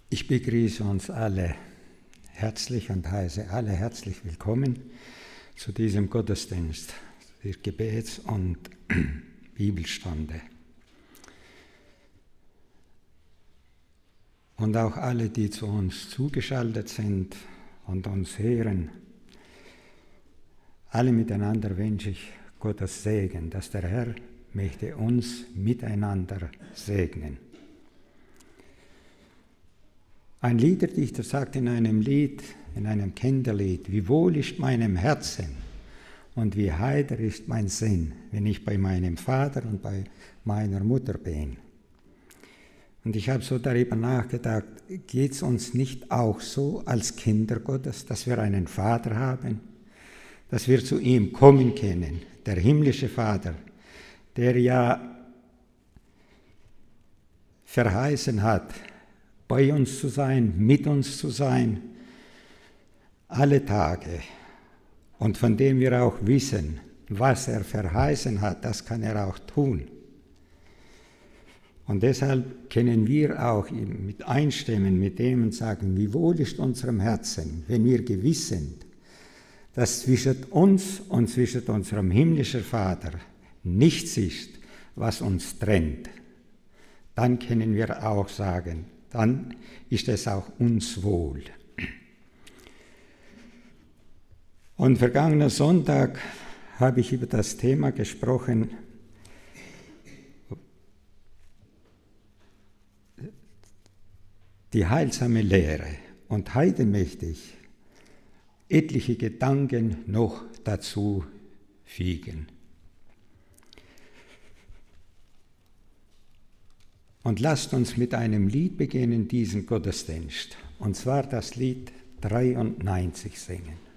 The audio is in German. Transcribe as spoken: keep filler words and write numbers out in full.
Ich begrüße uns alle herzlich und heiße alle herzlich willkommen zu diesem Gottesdienst der Gebets- und Bibelstunde. Und auch alle, die zu uns zugeschaltet sind und uns hören, alle miteinander wünsche ich Gottes Segen, dass der Herr möchte uns miteinander segnen. Ein Liederdichter sagt in einem Lied, in einem Kinderlied, wie wohl ist meinem Herzen und wie heiter ist mein Sinn, wenn ich bei meinem Vater und bei meiner Mutter bin. Und ich habe so darüber nachgedacht, geht es uns nicht auch so als Kinder Gottes, dass wir einen Vater haben, dass wir zu ihm kommen können, der himmlische Vater, der ja verheißen hat, bei uns zu sein, mit uns zu sein, alle Tage. Und von dem wir auch wissen, was er verheißen hat, das kann er auch tun. Und deshalb können wir auch mit einstimmen mit dem und sagen, wie wohl ist unserem Herzen, wenn wir gewiss sind, dass zwischen uns und zwischen unserem himmlischen Vater nichts ist, was uns trennt. Dann können wir auch sagen, dann ist es auch uns wohl. Und vergangenen Sonntag habe ich über das Thema gesprochen, die heilsame Lehre. Und heute möchte ich etliche Gedanken noch dazu fügen. Und lasst uns mit einem Lied beginnen, diesen Gottesdienst. Und zwar das Lied dreiundneunzig singen.